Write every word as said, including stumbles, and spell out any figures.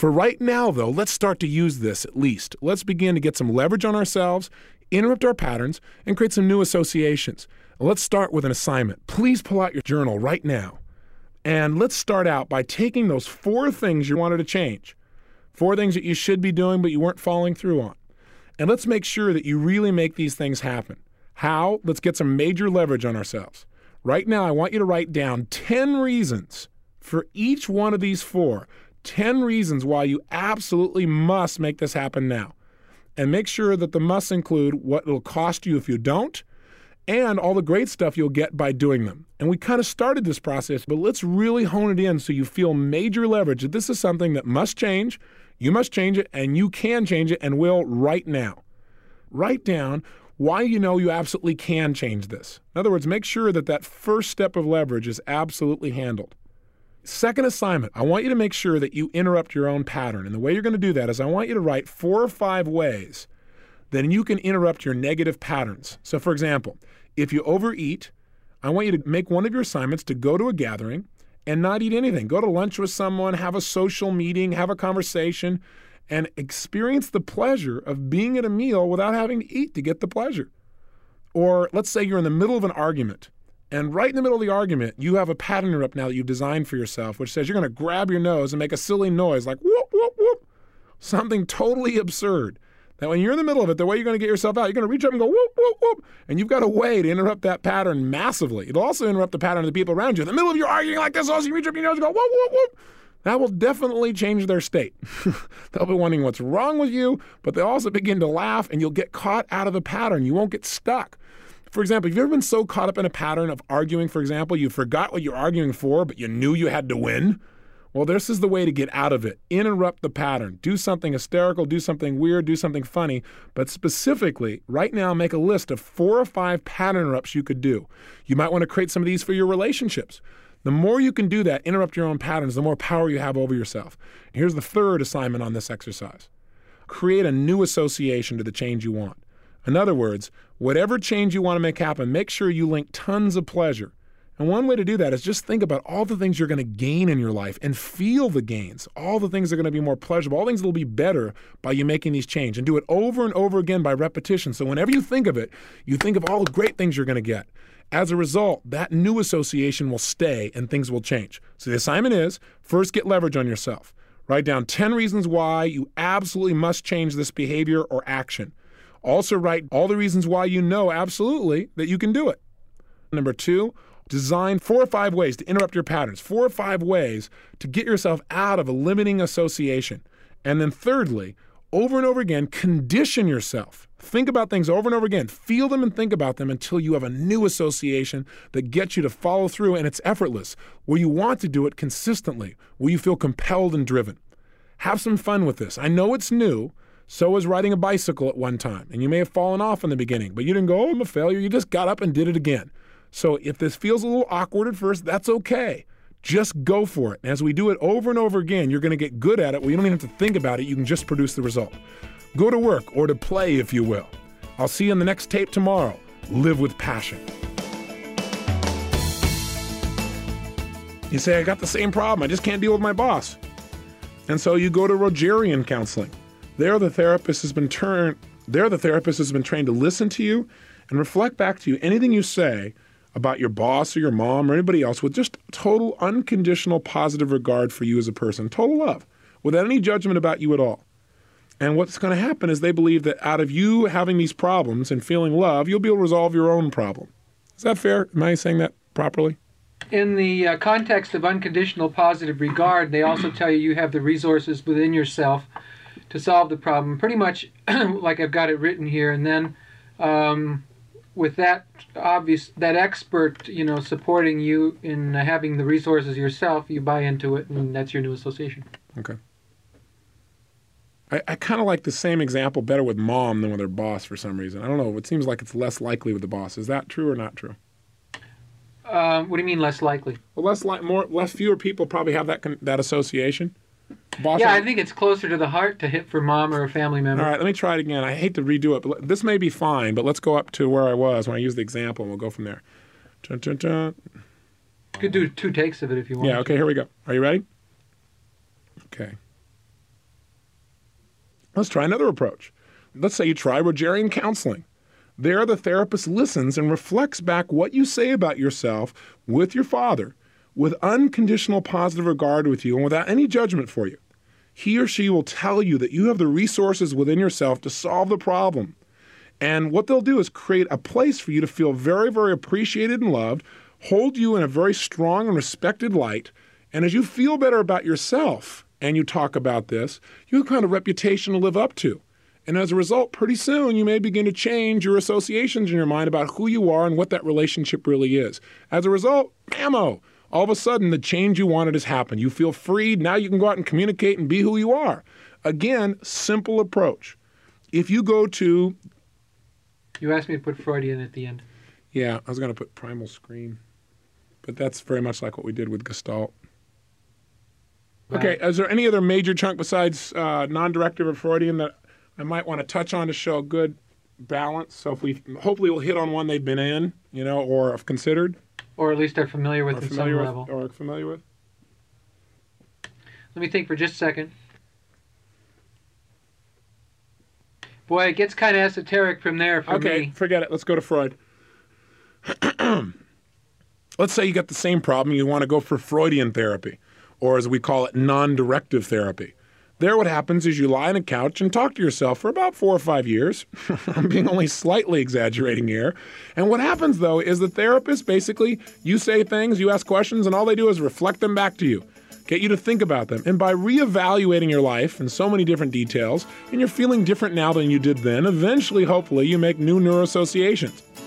For right now, though, let's start to use this at least. Let's begin to get some leverage on ourselves, interrupt our patterns, and create some new associations. Let's start with an assignment. Please pull out your journal right now. And let's start out by taking those four things you wanted to change, four things that you should be doing but you weren't following through on. And let's make sure that you really make these things happen. How? Let's get some major leverage on ourselves. Right now, I want you to write down ten reasons for each one of these four, ten reasons why you absolutely must make this happen now. And make sure that the musts include what it'll cost you if you don't, and all the great stuff you'll get by doing them. And we kind of started this process, but let's really hone it in so you feel major leverage that this is something that must change, you must change it, and you can change it and will right now. Write down why you know you absolutely can change this. In other words, make sure that that first step of leverage is absolutely handled. Second assignment, I want you to make sure that you interrupt your own pattern. And the way you're going to do that is I want you to write four or five ways then you can interrupt your negative patterns. So for example, if you overeat, I want you to make one of your assignments to go to a gathering and not eat anything. Go to lunch with someone, have a social meeting, have a conversation, and experience the pleasure of being at a meal without having to eat to get the pleasure. Or let's say you're in the middle of an argument, and right in the middle of the argument, you have a pattern interrupt now that you've designed for yourself, which says you're going to grab your nose and make a silly noise like whoop, whoop, whoop, something totally absurd. That when you're in the middle of it, the way you're going to get yourself out, you're going to reach up and go whoop, whoop, whoop, and you've got a way to interrupt that pattern massively. It'll also interrupt the pattern of the people around you. In the middle of your arguing like this, also you reach up your nose and go whoop, whoop, whoop. That will definitely change their state. They'll be wondering what's wrong with you, but they'll also begin to laugh, and you'll get caught out of the pattern. You won't get stuck. For example, have you ever been so caught up in a pattern of arguing, for example, you forgot what you're arguing for, but you knew you had to win? Well, this is the way to get out of it. Interrupt the pattern. Do something hysterical, do something weird, do something funny, but specifically, right now, make a list of four or five pattern interrupts you could do. You might want to create some of these for your relationships. The more you can do that, interrupt your own patterns, the more power you have over yourself. Here's the third assignment on this exercise. Create a new association to the change you want. In other words, whatever change you want to make happen, make sure you link tons of pleasure. And one way to do that is just think about all the things you're going to gain in your life and feel the gains. All the things that are going to be more pleasurable, all things that will be better by you making these changes. And do it over and over again by repetition. So whenever you think of it, you think of all the great things you're going to get. As a result, that new association will stay and things will change. So the assignment is, first get leverage on yourself. Write down ten reasons why you absolutely must change this behavior or action. Also write all the reasons why you know absolutely that you can do it. Number two, design four or five ways to interrupt your patterns, four or five ways to get yourself out of a limiting association. And then thirdly, over and over again, condition yourself. Think about things over and over again. Feel them and think about them until you have a new association that gets you to follow through, and it's effortless, where you want to do it consistently, where you feel compelled and driven. Have some fun with this. I know it's new. So was riding a bicycle at one time, and you may have fallen off in the beginning, but you didn't go, oh, I'm a failure. You just got up and did it again. So if this feels a little awkward at first, that's okay. Just go for it. And as we do it over and over again, you're going to get good at it where you don't even have to think about it. You can just produce the result. Go to work, or to play, if you will. I'll see you in the next tape tomorrow. Live with passion. You say, I got the same problem. I just can't deal with my boss. And so you go to Rogerian counseling. There, the therapist has been turned. There, the therapist has been trained to listen to you and reflect back to you anything you say about your boss or your mom or anybody else with just total unconditional positive regard for you as a person, total love, without any judgment about you at all. And what's going to happen is they believe that out of you having these problems and feeling love, you'll be able to resolve your own problem. Is that fair? Am I saying that properly? In the uh, context of unconditional positive regard, they also tell you you have the resources within yourself to solve the problem, pretty much like I've got it written here. And then um, with that obvious, that expert, you know, supporting you in uh, having the resources yourself, you buy into it, and that's your new association. Okay. I, I kind of like the same example better with mom than with her boss for some reason. I don't know. It seems like it's less likely with the boss. Is that true or not true? Um, what do you mean less likely? Well, less like more, less fewer people probably have that con- that association. Boss yeah, has... I think it's closer to the heart to hit for mom or a family member. All right, let me try it again. I hate to redo it, but this may be fine. But let's go up to where I was when I used the example, and we'll go from there. Dun, dun, dun. You could do two takes of it if you want. Yeah. Okay. Here we go. Are you ready? Okay. Let's try another approach. Let's say you try Rogerian counseling. There, the therapist listens and reflects back what you say about yourself with your father, with unconditional positive regard with you and without any judgment for you. He or she will tell you that you have the resources within yourself to solve the problem. And what they'll do is create a place for you to feel very, very appreciated and loved, hold you in a very strong and respected light. And as you feel better about yourself and you talk about this, you have a kind of reputation to live up to. And as a result, pretty soon you may begin to change your associations in your mind about who you are and what that relationship really is. As a result, bammo, all of a sudden the change you wanted has happened. You feel freed. Now you can go out and communicate and be who you are. Again, simple approach. If you go to... You asked me to put Freudian at the end. Yeah, I was going to put primal screen. But that's very much like what we did with Gestalt. Right. Okay, is there any other major chunk besides uh, non-directive or Freudian that I might want to touch on to show a good balance? So if we, hopefully we'll hit on one they've been in, you know, or have considered. Or at least are familiar with or in familiar some with, level. Or familiar with. Let me think for just a second. Boy, it gets kind of esoteric from there for okay, me. Okay, forget it. Let's go to Freud. Let's say you got the same problem. You want to go for Freudian therapy, or as we call it, non-directive therapy. There what happens is you lie on a couch and talk to yourself for about four or five years. I'm being only slightly exaggerating here. And what happens, though, is the therapist basically, you say things, you ask questions, and all they do is reflect them back to you, get you to think about them. And by reevaluating your life in so many different details, and you're feeling different now than you did then, eventually, hopefully, you make new neuroassociations.